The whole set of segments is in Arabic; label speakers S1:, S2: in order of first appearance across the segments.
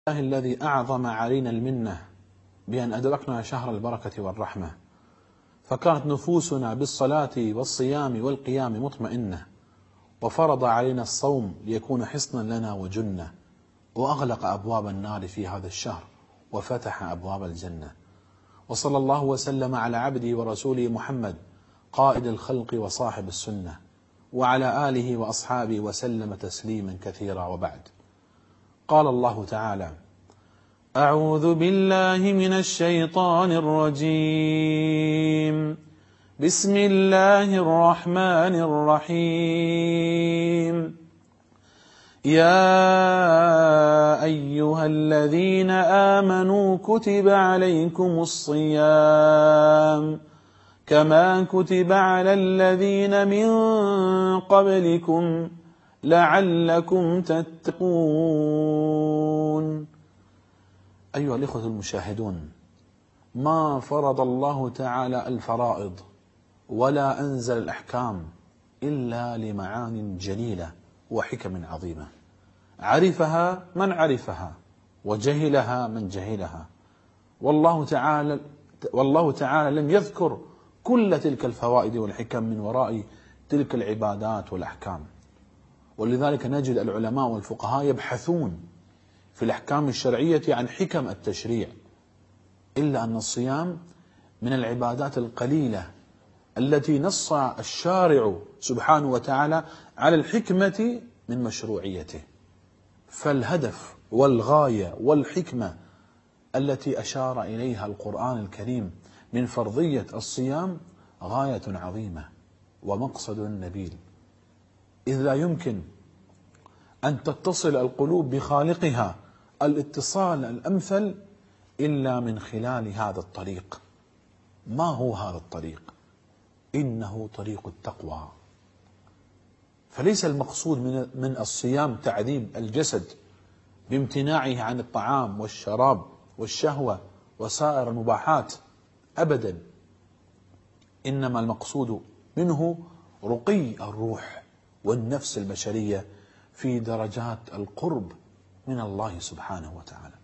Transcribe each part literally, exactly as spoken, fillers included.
S1: الله الذي أعظم علينا المنة بأن أدركنا شهر البركة والرحمة، فكانت نفوسنا بالصلاة والصيام والقيام مطمئنة، وفرض علينا الصوم ليكون حصنا لنا وجنة، وأغلق أبواب النار في هذا الشهر وفتح أبواب الجنة. وصلى الله وسلم على عبده ورسوله محمد قائد الخلق وصاحب السنة، وعلى آله وأصحابه وسلم تسليما كثيرا. وبعد، قال الله تعالى: أعوذ بالله من الشيطان الرجيم، بسم الله الرحمن الرحيم. يا أيها الذين آمنوا كتب عليكم الصيام كما كتب على الذين من قبلكم لعلكم تتقون. أيها الإخوة المشاهدون، ما فرض الله تعالى الفرائض ولا أنزل الأحكام إلا لمعان جليلة وحكم عظيمة، عرفها من عرفها وجهلها من جهلها. والله تعالى والله تعالى لم يذكر كل تلك الفوائد والحكم من وراء تلك العبادات والأحكام. ولذلك نجد العلماء والفقهاء يبحثون في الأحكام الشرعية عن حكم التشريع، إلا أن الصيام من العبادات القليلة التي نص الشارع سبحانه وتعالى على الحكمة من مشروعيته. فالهدف والغاية والحكمة التي أشار إليها القرآن الكريم من فرضية الصيام غاية عظيمة ومقصد نبيل، إذ لا يمكن أن تتصل القلوب بخالقها الاتصال الأمثل إلا من خلال هذا الطريق. ما هو هذا الطريق؟ إنه طريق التقوى. فليس المقصود من من الصيام تعذيب الجسد بامتناعه عن الطعام والشراب والشهوة وسائر المباحات أبدا، إنما المقصود منه رقي الروح والنفس البشرية في درجات القرب من الله سبحانه وتعالى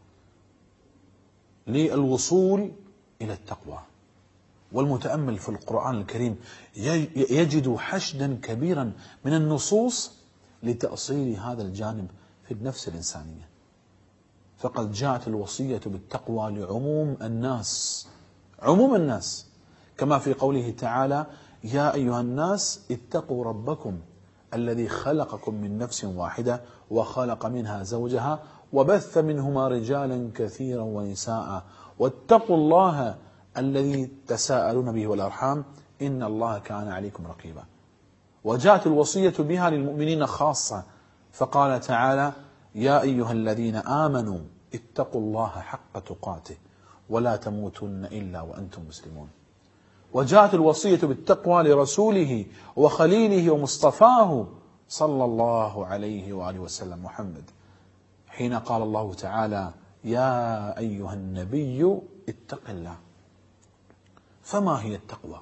S1: للوصول إلى التقوى. والمتأمل في القرآن الكريم يجد حشدا كبيرا من النصوص لتأصيل هذا الجانب في النفس الإنسانية. فقد جاءت الوصية بالتقوى لعموم الناس، عموم الناس، كما في قوله تعالى: يا أيها الناس اتقوا ربكم الذي خلقكم من نفس واحدة وخلق منها زوجها وبث منهما رجالا كثيرا ونساء واتقوا الله الذي تساءلون به والأرحام إن الله كان عليكم رقيبا. وجاءت الوصية بها للمؤمنين خاصة، فقال تعالى: يا أيها الذين آمنوا اتقوا الله حق تقاته ولا تموتن إلا وأنتم مسلمون. وجاءت الوصية بالتقوى لرسوله وخليله ومصطفاه صلى الله عليه وآله وسلم محمد، حين قال الله تعالى: يا أيها النبي اتق الله. فما هي التقوى؟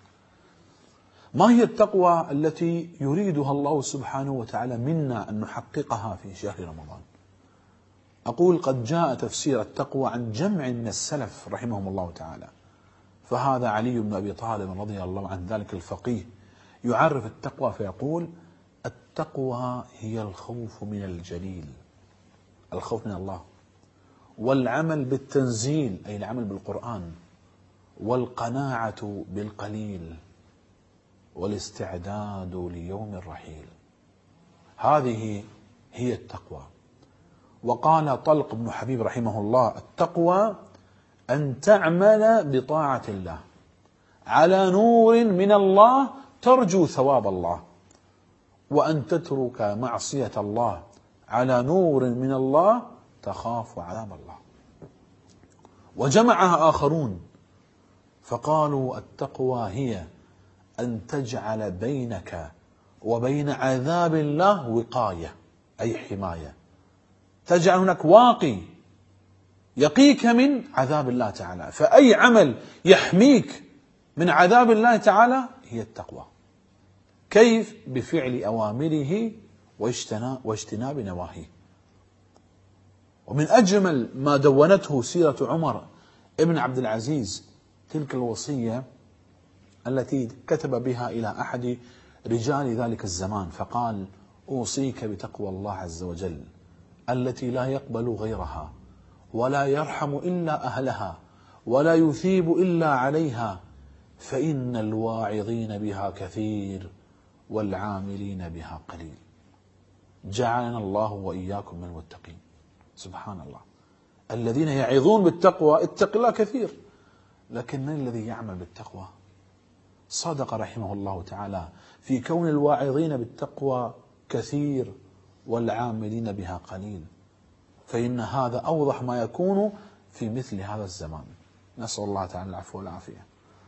S1: ما هي التقوى التي يريدها الله سبحانه وتعالى منا أن نحققها في شهر رمضان؟ أقول قد جاء تفسير التقوى عن جمع من السلف رحمهم الله تعالى. فهذا علي بن أبي طالب رضي الله عن ذلك الفقيه يعرف التقوى فيقول: التقوى هي الخوف من الجليل، الخوف من الله، والعمل بالتنزيل أي العمل بالقرآن، والقناعة بالقليل، والاستعداد ليوم الرحيل. هذه هي التقوى. وقال طلق بن حبيب رحمه الله: التقوى أن تعمل بطاعة الله على نور من الله ترجو ثواب الله، وأن تترك معصية الله على نور من الله تخاف عذاب الله. وجمعها آخرون فقالوا: التقوى هي أن تجعل بينك وبين عذاب الله وقاية أي حماية، تجعل هناك واقي يقيك من عذاب الله تعالى. فأي عمل يحميك من عذاب الله تعالى هي التقوى. كيف؟ بفعل أوامره واجتناب نواهيه. ومن أجمل ما دونته سيرة عمر ابن عبد العزيز تلك الوصية التي كتب بها إلى أحد رجال ذلك الزمان فقال: أوصيك بتقوى الله عز وجل التي لا يقبل غيرها ولا يرحم إلا أهلها ولا يثيب إلا عليها، فإن الواعظين بها كثير والعاملين بها قليل. جعلنا الله وإياكم من المتقين. سبحان الله، الذين يعظون بالتقوى اتق الله كثير، لكن من الذي يعمل بالتقوى؟ صدق رحمه الله تعالى في كون الواعظين بالتقوى كثير والعاملين بها قليل، فإن هذا أوضح ما يكون في مثل هذا الزمان. نسأل الله تعالى العفو والعافية.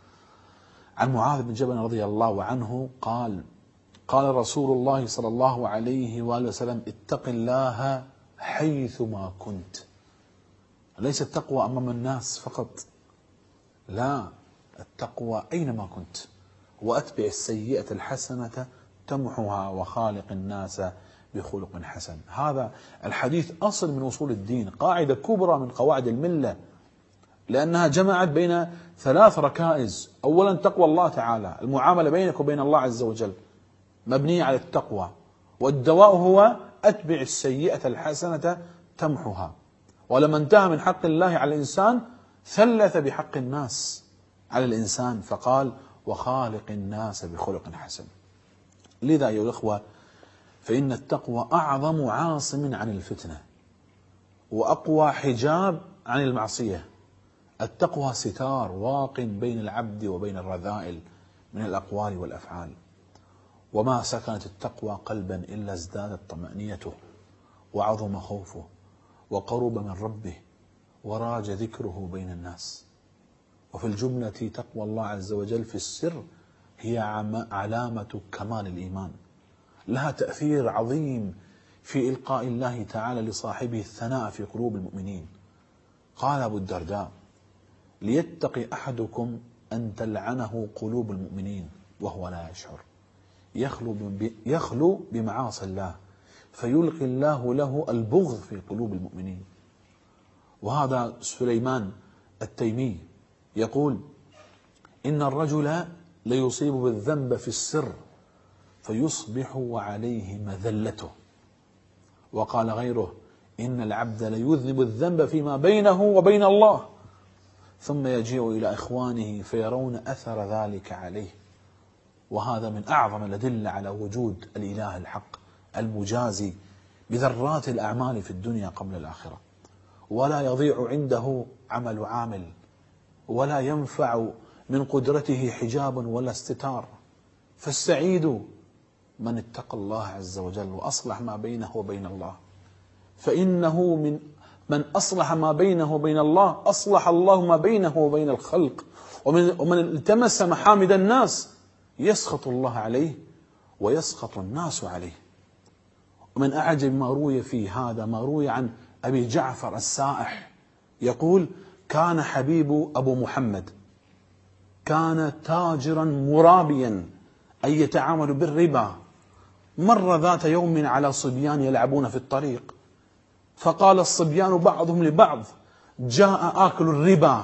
S1: عن معاذ بن جبل رضي الله عنه قال: قال رسول الله صلى الله عليه وآله وسلم: اتق الله حيثما كنت. ليس التقوى أمام الناس فقط، لا، التقوى أينما كنت. وأتبع السيئة الحسنة تمحها وخالق الناس بخلق حسن. هذا الحديث أصل من أصول الدين، قاعدة كبرى من قواعد الملة، لأنها جمعت بين ثلاث ركائز. أولا تقوى الله تعالى، المعاملة بينك وبين الله عز وجل مبنية على التقوى، والدواء هو أتبع السيئة الحسنة تمحها. ولما انتهى من حق الله على الإنسان ثلث بحق الناس على الإنسان فقال: وخالق الناس بخلق حسن. لذا أيها الأخوة، فإن التقوى أعظم عاصم عن الفتنة وأقوى حجاب عن المعصية. التقوى ستار واق بين العبد وبين الرذائل من الأقوال والأفعال. وما سكنت التقوى قلبا إلا ازدادت طمأنينته وعظم خوفه وقرب من ربه وراج ذكره بين الناس. وفي الجملة تقوى الله عز وجل في السر هي علامة كمال الإيمان، لها تأثير عظيم في إلقاء الله تعالى لصاحبه الثناء في قلوب المؤمنين. قال أبو الدرداء: ليتقي أحدكم أن تلعنه قلوب المؤمنين وهو لا يشعر، يخلو, يخلو بمعاصي الله فيلقي الله له البغض في قلوب المؤمنين. وهذا سليمان التيمي يقول: إن الرجل ليصيب بالذنب في السر فيصبح وعليه مذلته. وقال غيره: إن العبد ليذنب الذنب فيما بينه وبين الله ثم يجيء إلى إخوانه فيرون أثر ذلك عليه. وهذا من أعظم الأدلة على وجود الإله الحق المجازي بذرات الأعمال في الدنيا قبل الآخرة، ولا يضيع عنده عمل عامل، ولا ينفع من قدرته حجاب ولا استتار. فالسعيد من اتقى الله عز وجل وأصلح ما بينه وبين الله، فإنه من من أصلح ما بينه وبين الله أصلح الله ما بينه وبين الخلق. ومن, ومن التمس محامد الناس يسخط الله عليه ويسخط الناس عليه. ومن أعجب ما روي في هذا ما روي عن أبي جعفر السائح يقول: كان حبيب أبو محمد كان تاجرا مرابيا أي يتعامل بالربا. مر ذات يوم على صبيان يلعبون في الطريق، فقال الصبيان بعضهم لبعض: جاء آكل الربا.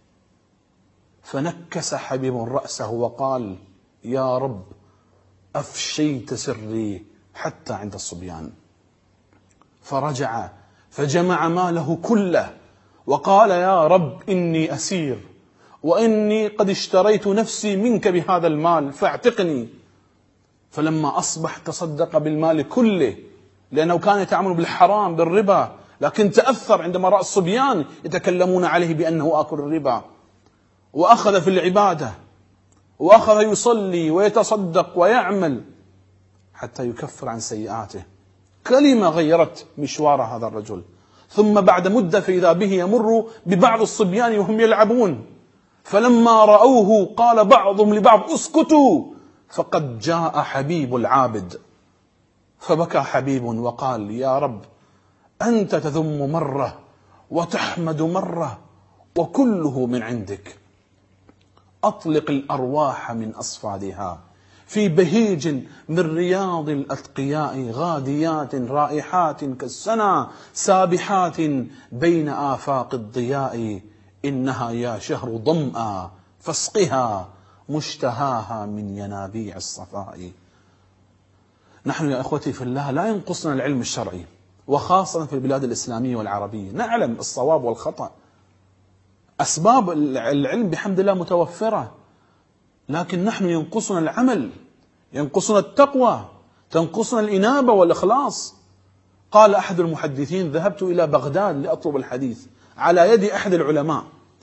S1: فنكس حبيب رأسه وقال: يا رب أفشيت سري حتى عند الصبيان. فرجع فجمع ماله كله وقال: يا رب إني أسير، وإني قد اشتريت نفسي منك بهذا المال فاعتقني. فلما أصبح تصدق بالمال كله، لأنه كان يتعامل بالحرام بالربا، لكن تأثر عندما رأى الصبيان يتكلمون عليه بأنه آكل الربا، وأخذ في العبادة وأخذ يصلي ويتصدق ويعمل حتى يكفر عن سيئاته. كلمة غيرت مشوار هذا الرجل. ثم بعد مدة فإذا به يمر ببعض الصبيان وهم يلعبون، فلما رأوه قال بعضهم لبعض: اسكتوا فقد جاء حبيب العابد. فبكى حبيب وقال: يا رب أنت تذم مرة وتحمد مرة وكله من عندك. أطلق الأرواح من أصفادها في بهيج من رياض الأتقياء، غاديات رائحات كالسنا، سابحات بين آفاق الضياء، إنها يا شهر ظمأ فاسقها مشتهاها من ينابيع الصفاء. نحن يا أخوتي في الله لا ينقصنا العلم الشرعي، وخاصة في البلاد الإسلامية والعربية، نعلم الصواب والخطأ، أسباب العلم بحمد الله متوفرة، لكن نحن ينقصنا العمل، ينقصنا التقوى، تنقصنا الإنابة والإخلاص. قال أحد المحدثين: ذهبت إلى بغداد لأطلب الحديث على يد أحد العلماء،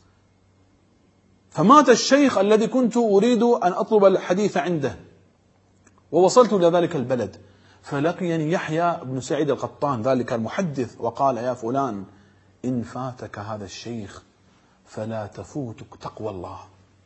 S1: فمات الشيخ الذي كنت أريد أن أطلب الحديث عنده، ووصلت إلى ذلك البلد، فلقيني يحيى بن سعيد القطان ذلك المحدث، وقال: يا فلان، إن فاتك هذا الشيخ فلا تفوتك تقوى الله،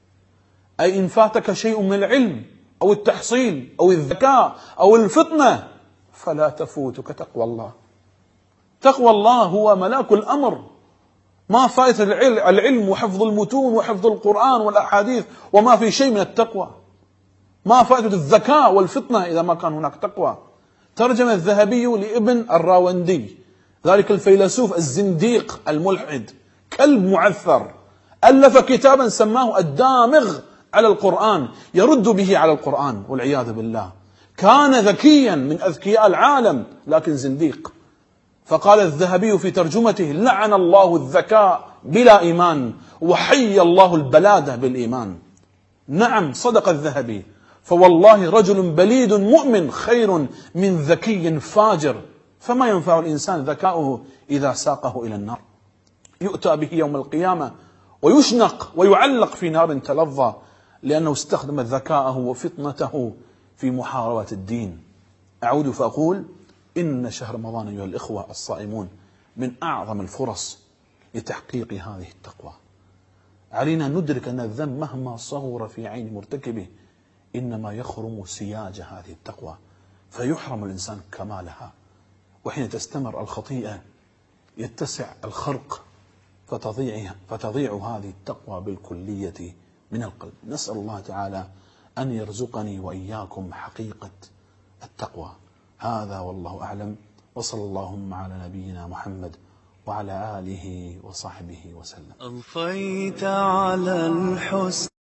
S1: أي إن فاتك شيء من العلم أو التحصيل أو الذكاء أو الفطنة فلا تفوتك تقوى الله. تقوى الله هو ملاك الأمر. ما فائدة العلم وحفظ المتون وحفظ القرآن والأحاديث وما في شيء من التقوى؟ ما فائدة الذكاء والفطنة إذا ما كان هناك تقوى؟ ترجم الذهبي لابن الراوندي، ذلك الفيلسوف الزنديق الملحد كلب معثر، ألف كتابا سماه الدامغ على القرآن، يرد به على القرآن والعياذ بالله. كان ذكيا من أذكياء العالم لكن زنديق. فقال الذهبي في ترجمته: لعن الله الذكاء بلا إيمان وحي الله البلادة بالإيمان. نعم، صدق الذهبي، فوالله رجل بليد مؤمن خير من ذكي فاجر، فما ينفع الإنسان ذكاؤه إذا ساقه إلى النار. يؤتى به يوم القيامة ويشنق ويعلق في نار تلظى، لأنه استخدم ذكاءه وفطنته في محاربة الدين. أعود فأقول: إن شهر رمضان أيها الإخوة الصائمون من أعظم الفرص لتحقيق هذه التقوى. علينا أن ندرك أن الذنب مهما صغر في عين مرتكبه إنما يخرم سياج هذه التقوى، فيحرم الإنسان كمالها. وحين تستمر الخطيئة يتسع الخرق فتضيع, فتضيع هذه التقوى بالكلية من القلب. نسأل الله تعالى أن يرزقني وإياكم حقيقة التقوى. هذا والله أعلم، وصلى اللهم على نبينا محمد وعلى آله وصحبه وسلم.
S2: أضفيت على الحسن